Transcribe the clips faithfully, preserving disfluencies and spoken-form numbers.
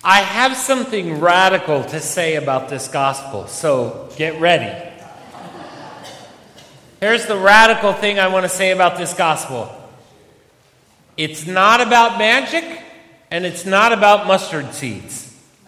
I have something radical to say about this gospel, so get ready. Here's the radical thing I want to say about this gospel. It's not about magic, and it's not about mustard seeds.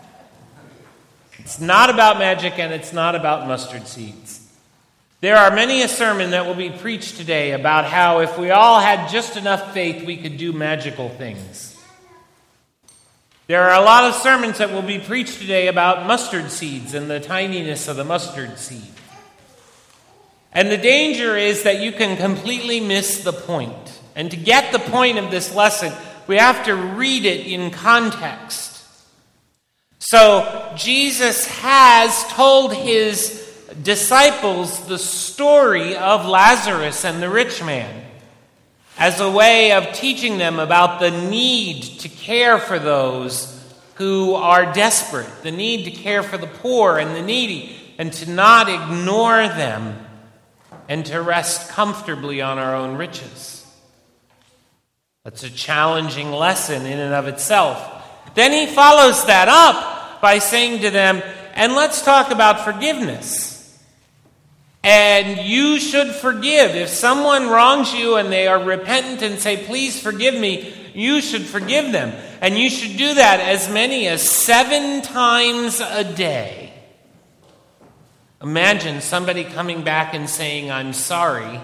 It's not about magic, and it's not about mustard seeds. There are many a sermon that will be preached today about how if we all had just enough faith, we could do magical things. There are a lot of sermons that will be preached today about mustard seeds and the tininess of the mustard seed. And the danger is that you can completely miss the point. And to get the point of this lesson, we have to read it in context. So Jesus has told his disciples the story of Lazarus and the rich man as a way of teaching them about the need to care for those who are desperate, the need to care for the poor and the needy, and to not ignore them, and to rest comfortably on our own riches. That's a challenging lesson in and of itself. Then he follows that up by saying to them, and let's talk about forgiveness. And you should forgive. If someone wrongs you and they are repentant and say, please forgive me, you should forgive them. And you should do that as many as seven times a day. Imagine somebody coming back and saying, I'm sorry,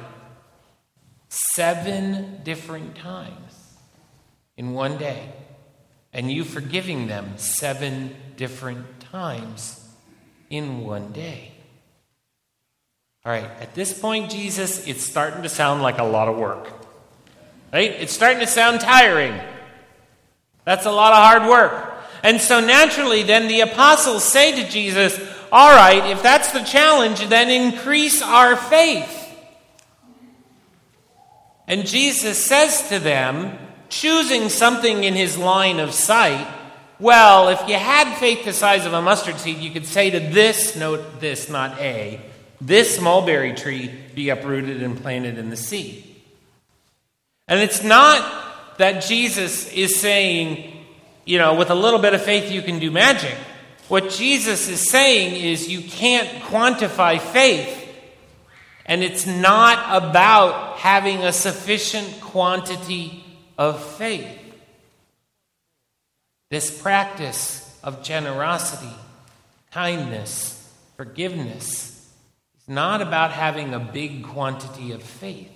seven different times in one day. And you forgiving them seven different times in one day. All right, at this point, Jesus, it's starting to sound like a lot of work. Right? It's starting to sound tiring. That's a lot of hard work. And so naturally, then the apostles say to Jesus, all right, if that's the challenge, then increase our faith. And Jesus says to them, choosing something in his line of sight, well, if you had faith the size of a mustard seed, you could say to this, note this, not A, this mulberry tree be uprooted and planted in the sea. And it's not that Jesus is saying, you know, with a little bit of faith you can do magic. What Jesus is saying is you can't quantify faith. And it's not about having a sufficient quantity of faith. This practice of generosity, kindness, forgiveness, is not about having a big quantity of faith.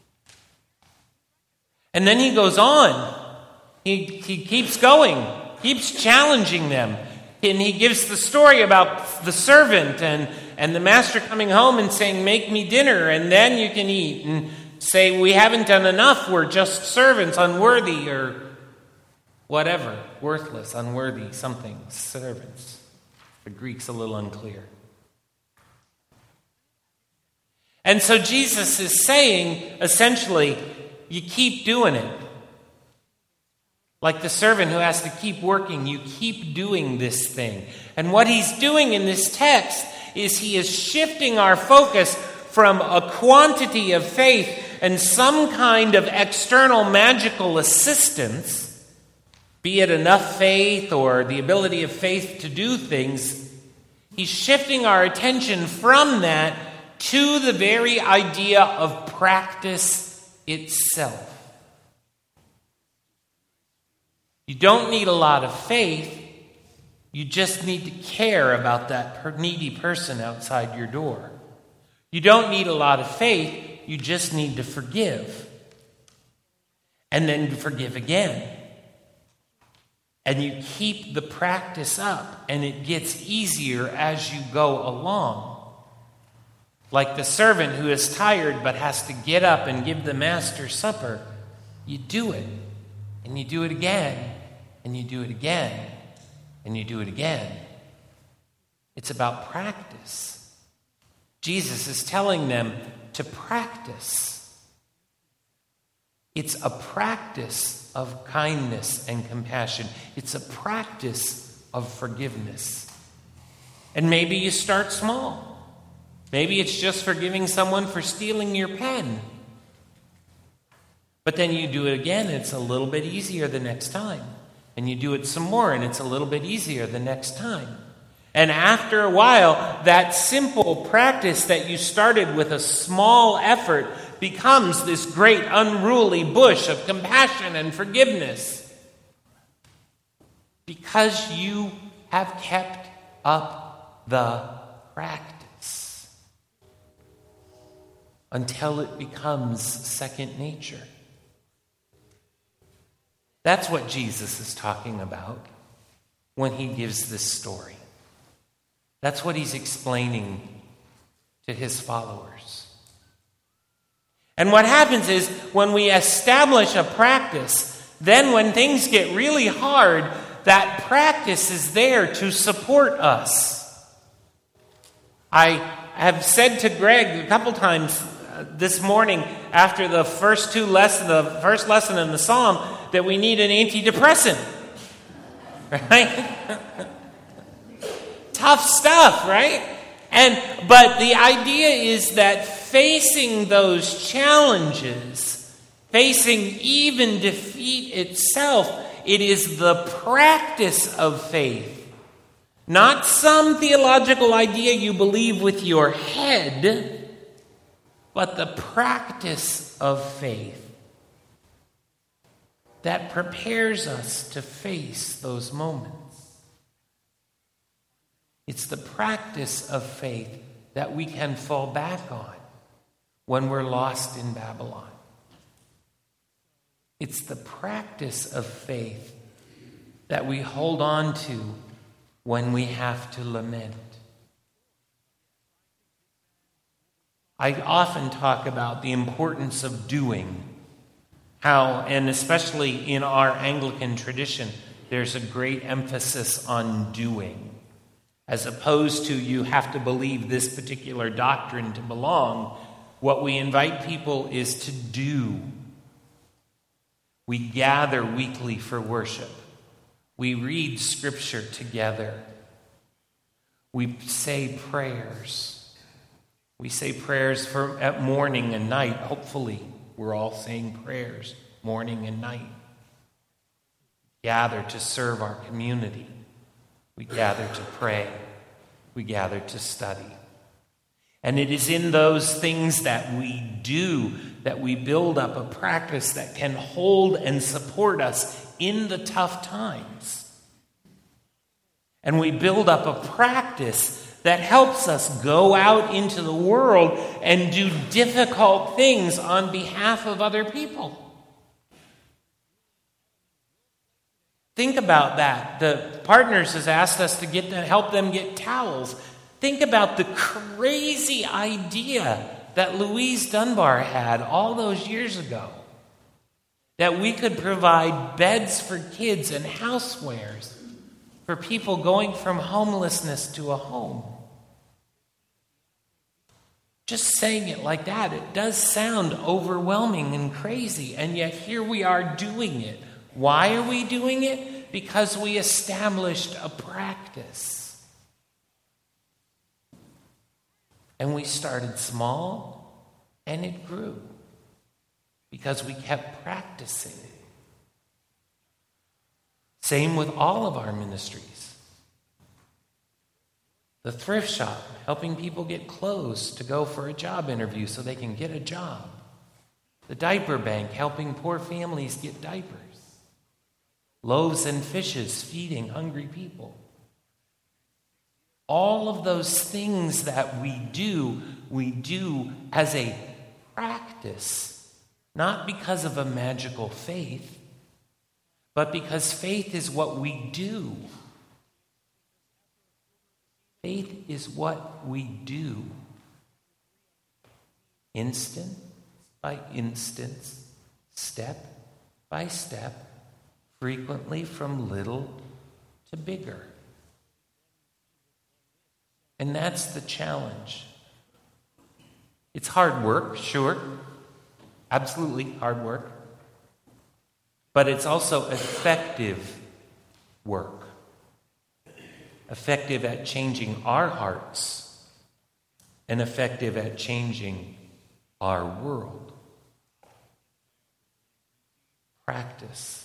And then he goes on. He, he keeps going, keeps challenging them. And he gives the story about the servant and, and the master coming home and saying, make me dinner and then you can eat. And say, we haven't done enough, we're just servants, unworthy, or whatever, worthless, unworthy, something, servants. The Greek's a little unclear. And so Jesus is saying, essentially, you keep doing it. Like the servant who has to keep working, you keep doing this thing. And what he's doing in this text is he is shifting our focus from a quantity of faith and some kind of external magical assistance, be it enough faith or the ability of faith to do things. He's shifting our attention from that to the very idea of practice itself. You don't need a lot of faith. You just need to care about that needy person outside your door. You don't need a lot of faith. You just need to forgive. And then to forgive again. And you keep the practice up, and it gets easier as you go along. Like the servant who is tired but has to get up and give the master supper. You do it, and you do it again, and you do it again, and you do it again. It's about practice. Jesus is telling them to practice. It's a practice of kindness and compassion. It's a practice of forgiveness. And maybe you start small. Maybe it's just forgiving someone for stealing your pen. But then you do it again, it's a little bit easier the next time. And you do it some more, and it's a little bit easier the next time. And after a while, that simple practice that you started with a small effort becomes this great unruly bush of compassion and forgiveness. Because you have kept up the practice until it becomes second nature. That's what Jesus is talking about when he gives this story. That's what he's explaining to his followers. And what happens is when we establish a practice, then when things get really hard, that practice is there to support us. I have said to Greg a couple times this morning after the first two lessons, the first lesson in the psalm, that we need an antidepressant. Right? Tough stuff, right? And but the idea is that facing those challenges, facing even defeat itself, it is the practice of faith. Not some theological idea you believe with your head, but the practice of faith that prepares us to face those moments. It's the practice of faith that we can fall back on when we're lost in Babylon. It's the practice of faith that we hold on to when we have to lament. I often talk about the importance of doing. How, and especially in our Anglican tradition, there's a great emphasis on doing. As opposed to you have to believe this particular doctrine to belong, what we invite people is to do. We gather weekly for worship. We read Scripture together. We say prayers. We say prayers for at morning and night. Hopefully, we're all saying prayers morning and night. Gather to serve our community. We gather to pray. We gather to study. And it is in those things that we do that we build up a practice that can hold and support us in the tough times. And we build up a practice that helps us go out into the world and do difficult things on behalf of other people. Think about that. The partners has asked us to get to help them get towels. Think about the crazy idea that Louise Dunbar had all those years ago. That we could provide beds for kids and housewares for people going from homelessness to a home. Just saying it like that, it does sound overwhelming and crazy, and yet here we are doing it. Why are we doing it? Because we established a practice. And we started small, and it grew. Because we kept practicing. Same with all of our ministries. The thrift shop, helping people get clothes to go for a job interview so they can get a job. The diaper bank, helping poor families get diapers. Loaves and fishes, feeding hungry people. All of those things that we do, we do as a practice, not because of a magical faith, but because faith is what we do. Faith is what we do. Instant by instant, step by step, frequently from little to bigger. And that's the challenge. It's hard work, sure. Absolutely hard work. But it's also effective work. Effective at changing our hearts and effective at changing our world. Practice.